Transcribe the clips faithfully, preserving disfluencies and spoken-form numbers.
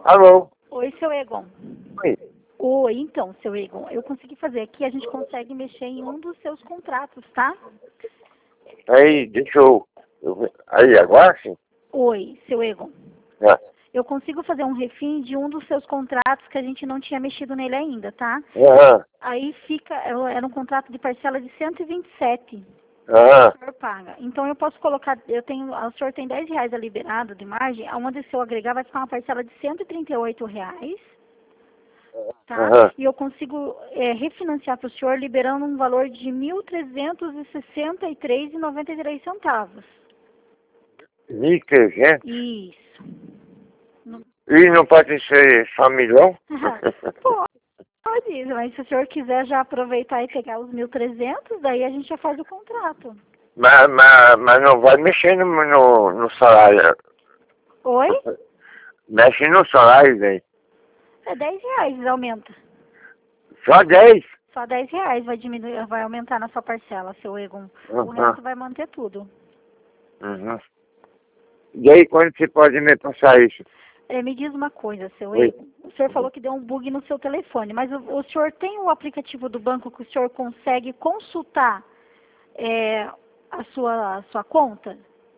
Alô? Oi, seu Egon. Oi. Oi, então, seu Egon, eu consegui fazer aqui, a gente consegue mexer em um dos seus contratos, tá? Aí, deixa eu... eu ver. Aí, agora sim? Oi, seu Egon. Ah. Eu consigo fazer um refim de um dos seus contratos que a gente não tinha mexido nele ainda, tá? Aham. Aí fica, era um contrato de parcela de cento e vinte e sete. Aham. O senhor paga. Então eu posso colocar, eu tenho, o senhor tem dez reais a liberado de margem, aonde se eu agregar vai ficar uma parcela de cento e trinta e oito reais. Tá? Aham. E eu consigo é, refinanciar para o senhor liberando um valor de mil trezentos e sessenta e três reais e noventa e três centavos. mil e trezentos? Isso. Não... E não pode ser só milhão? Pode, mas se o senhor quiser já aproveitar e pegar os mil e trezentos, daí a gente já faz o contrato. mas, mas, mas não vai mexer no, no, no salário. Oi? Mexe no salário, velho. É dez reais, aumenta. Só dez? Só dez reais vai diminuir, vai aumentar na sua parcela, seu Egon. O Uhum. resto vai manter tudo. Uhum. E aí, quando você pode me passar isso? É, me diz uma coisa, seu Oi. Egon. O senhor falou que deu um bug no seu telefone, mas o, o senhor tem o aplicativo do banco que o senhor consegue consultar é, a, sua, a sua conta?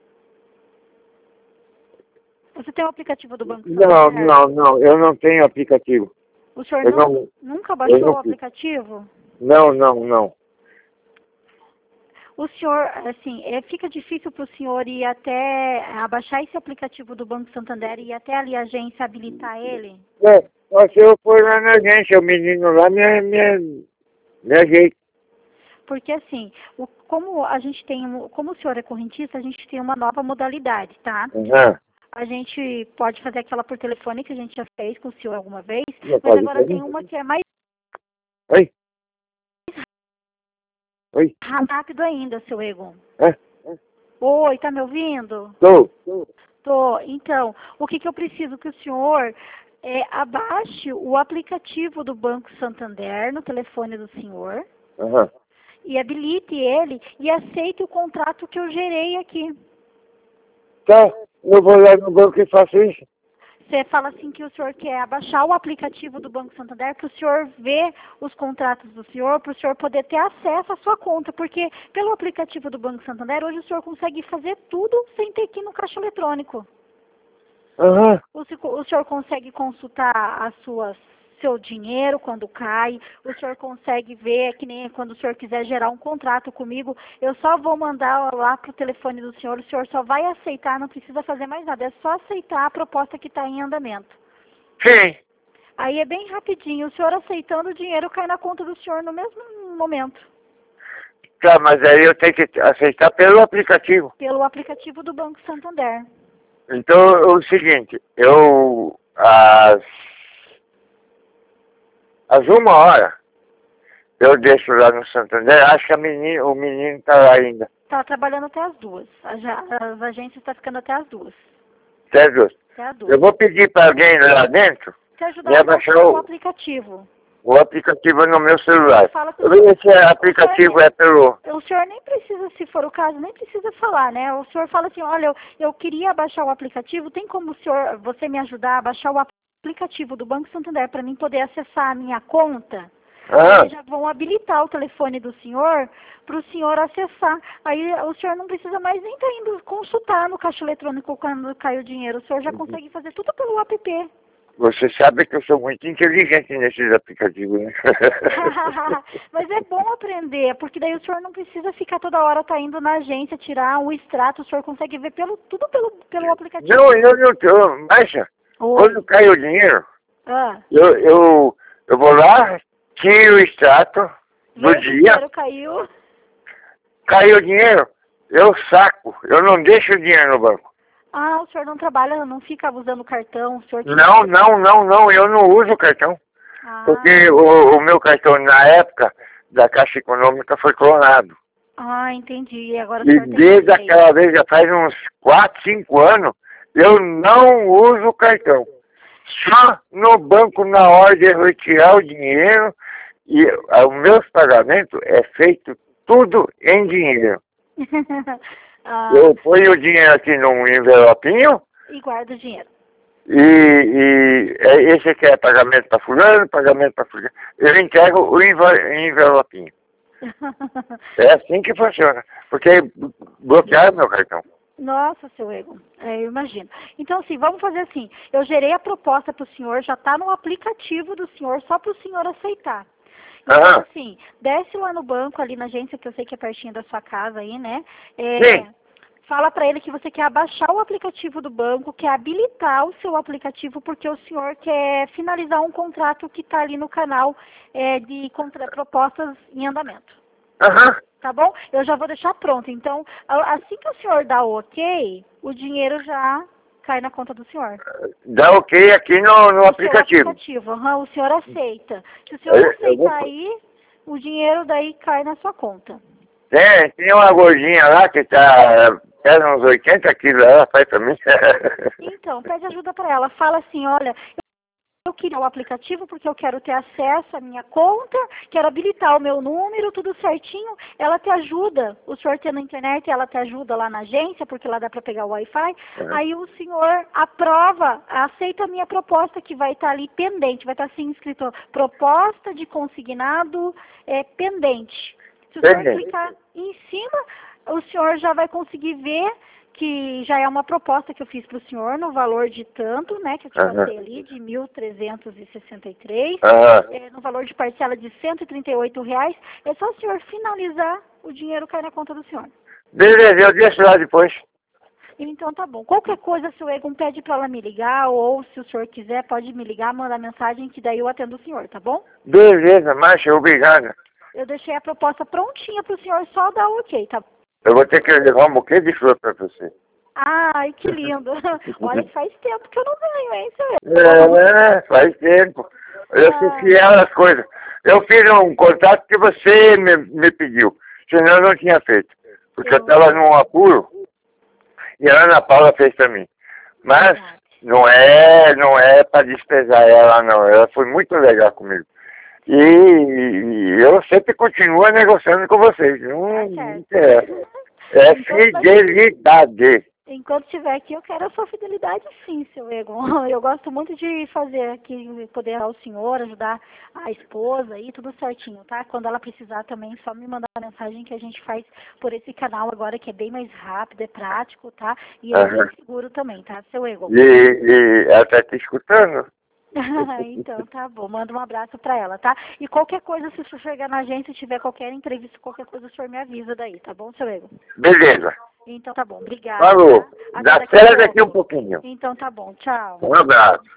Você tem o aplicativo do Banco Não, Santander? não, não, eu não tenho aplicativo. O senhor Eu não, não, nunca baixou não o fiz. aplicativo? Não, não, não. O senhor, assim, é, fica difícil para o senhor ir até, abaixar esse aplicativo do Banco Santander e ir até ali a agência habilitar ele? É, só se eu for lá na agência, o menino lá me, me, me ajeita. Porque assim, o, como a gente tem, um- como o senhor é correntista, a gente tem uma nova modalidade, tá? Uhum. A gente pode fazer aquela por telefone que a gente já fez com o senhor alguma vez, Não mas pode agora ser, tem né? uma que é mais Oi? Oi? rápido ainda, seu Egon. É? Oi, tá me ouvindo? Tô. Tô. Então, o que que eu preciso que o senhor é, abaixe o aplicativo do Banco Santander no telefone do senhor Uhum. e habilite ele e aceite o contrato que eu gerei aqui. Tá, eu vou lá no banco e faço isso. Você fala assim que o senhor quer abaixar o aplicativo do Banco Santander para o senhor ver os contratos do senhor, para o senhor poder ter acesso à sua conta, porque pelo aplicativo do Banco Santander, hoje o senhor consegue fazer tudo sem ter que ir no caixa eletrônico. Uhum. O, se- o senhor consegue consultar as suas, seu dinheiro quando cai, o senhor consegue ver, que nem quando o senhor quiser gerar um contrato comigo, eu só vou mandar lá para o telefone do senhor, o senhor só vai aceitar, não precisa fazer mais nada, é só aceitar a proposta que está em andamento. Sim. Aí é bem rapidinho, o senhor aceitando, o dinheiro cai na conta do senhor no mesmo momento, Tá, mas aí eu tenho que aceitar pelo aplicativo. pelo aplicativo do Banco Santander. Então, é o seguinte, eu, às, às uma hora, eu desço lá no Santander, acho que a menina, o menino tá lá ainda. Está trabalhando até as duas, a ja- as agências estão ficando até as duas. Certo? Até as duas. Eu vou pedir para alguém lá dentro Te ajudar me a abaixar baixar o o, aplicativo. o aplicativo no meu celular. Fala que o senhor, Esse aplicativo é pelo... o senhor nem precisa, se for o caso, nem precisa falar, né? O senhor fala assim, olha, eu, eu queria baixar o aplicativo, tem como o senhor, você me ajudar a baixar o aplicativo do Banco Santander para mim poder acessar a minha conta? Ah, Aí já vão habilitar o telefone do senhor para o senhor acessar. Aí o senhor não precisa mais nem estar indo consultar no caixa eletrônico quando cai o dinheiro. O senhor já consegue fazer tudo pelo app. você sabe que eu sou muito inteligente nesses aplicativos, né? Mas é bom aprender, porque daí o senhor não precisa ficar toda hora tá indo na agência tirar o extrato, o senhor consegue ver pelo, tudo pelo, pelo aplicativo. Não, eu não tô. Baixa, Oi. quando cai o dinheiro, Ah, eu, eu, eu vou lá, tiro o extrato do veio que o dia, dinheiro caiu. caiu o dinheiro, eu saco, eu não deixo o dinheiro no banco. Ah, o senhor não trabalha, não fica usando cartão, o senhor tira- Não, não, não, não, eu não uso o cartão. Ah, Porque o, o meu cartão, na época da Caixa Econômica, foi clonado. ah, entendi. E agora o E senhor tem desde direito. aquela vez, já faz uns quatro, cinco anos, eu não uso o cartão. Só no banco, na hora de retirar o dinheiro, e ah, os meus pagamentos é feito tudo em dinheiro. Ah, Eu ponho o dinheiro aqui num envelopinho e guarda o dinheiro. E, e é, esse aqui é pagamento para fulano, pagamento para fulano. Eu entrego o enve- envelopinho. É assim que funciona. Porque bloquearam meu cartão. Nossa, seu Egon, é, eu imagino. Então, assim, vamos fazer assim. Eu gerei a proposta para o senhor, já está no aplicativo do senhor, só para o senhor aceitar. Então, Aham. assim, desce lá no banco, ali na agência, que eu sei que é pertinho da sua casa aí, né? É, Sim. fala para ele que você quer abaixar o aplicativo do banco, quer habilitar o seu aplicativo, porque o senhor quer finalizar um contrato que está ali no canal é, de contra propostas em andamento. Aham. Tá bom? Eu já vou deixar pronto. Então, a- assim que o senhor dá o ok, o dinheiro já cai na conta do senhor. Dá ok aqui no, no No seu aplicativo. aplicativo. Aham, o senhor aceita. Se o senhor Eu, eu vou... aceitar aí, o dinheiro daí cai na sua conta. Tem, tem uma gordinha lá que tá... Pesa uns oitenta quilos, ela faz pra mim. Então, pede ajuda para ela. Fala assim, olha, eu queria o aplicativo porque eu quero ter acesso à minha conta, quero habilitar o meu número, tudo certinho. Ela te ajuda, o senhor tem na internet, ela te ajuda lá na agência, porque lá dá para pegar o Wi-Fi. Uhum. Aí o senhor aprova, aceita a minha proposta que vai estar ali pendente, vai estar assim escrito, proposta de consignado é, pendente. Se o senhor Pendente. clicar em cima, o senhor já vai conseguir ver que já é uma proposta que eu fiz para o senhor no valor de tanto, né, que eu te Aham. passei ali, de mil trezentos e sessenta e três, Aham. é, no valor de parcela de cento e trinta e oito reais. É só o senhor finalizar, o dinheiro cai na conta do senhor. Beleza, eu deixo lá depois. Então tá bom. Qualquer coisa, se o Egon pede para ela me ligar, ou se o senhor quiser, pode me ligar, mandar mensagem, que daí eu atendo o senhor, tá bom? Beleza, Márcia, obrigado. Eu deixei a proposta prontinha para o senhor só dar o ok, tá bom? Eu vou ter que levar um buquê de flor pra você. Ai, que lindo. Olha que faz tempo que eu não ganho, hein, seu Egon? É, faz tempo. Eu sou Ah. fiel às coisas. Eu fiz um contato que você me, me pediu, senão eu não tinha feito. Porque eu Eu- estava num apuro e a Ana Paula fez pra mim. Mas Verdade. não é, não é para desprezar ela, não. Ela foi muito legal comigo. E, e eu sempre continuo negociando com vocês. Não Tá me certo. interessa. É Enquanto nós- fidelidade. Enquanto estiver aqui, eu quero a sua fidelidade, sim, seu Egon. Eu gosto muito de fazer aqui, poder ajudar o senhor, ajudar a esposa aí, tudo certinho, tá? Quando ela precisar também, só me mandar uma mensagem que a gente faz por esse canal agora, que é bem mais rápido, é prático, tá? E é Aham. bem seguro também, tá, seu Egon? E, e ela tá te escutando? Então, tá bom. Manda um abraço pra ela, tá? E qualquer coisa, se o senhor chegar na agência e tiver qualquer entrevista, qualquer coisa, o senhor me avisa daí, tá bom, seu Egon? Beleza. Então tá bom, obrigada. Falou. Tá? Até Dá daqui a férias daqui um pouco. pouquinho. Então tá bom, tchau. Um abraço.